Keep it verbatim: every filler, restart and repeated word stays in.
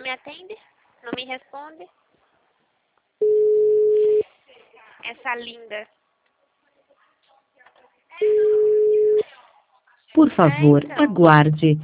me atende? Não me responde? Essa linda. Por É, favor, então. aguarde.